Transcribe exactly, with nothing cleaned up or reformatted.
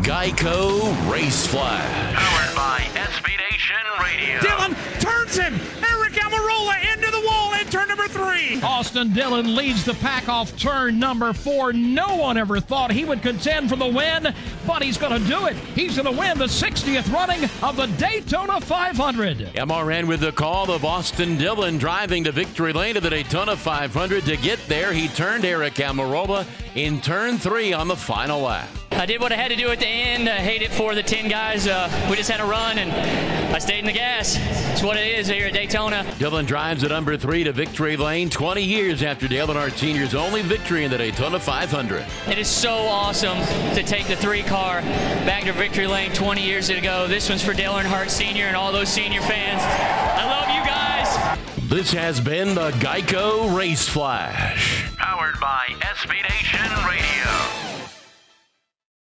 Geico Race Flash. Powered by S B Nation Radio. Dillon turns him. Eric Almirola into the wall in turn number three. Austin Dillon leads the pack off turn number four. No one ever thought he would contend for the win, but he's going to do it. He's going to win the sixtieth running of the Daytona five hundred. M R N with the call of Austin Dillon driving to victory lane to the Daytona five hundred. To get there, he turned Eric Almirola in turn three on the final lap. I did what I had to do at the end. I hate it for the ten guys. Uh, we just had a run, and I stayed in the gas. It's what it is here at Daytona. Dillon drives at number three to victory lane twenty years after Dale Earnhardt Senior's only victory in the Daytona five hundred. It is so awesome to take the three car back to victory lane twenty years ago. This one's for Dale Earnhardt Senior and all those senior fans. I love you guys. This has been the Geico Race Flash. Powered by S B Nation Radio.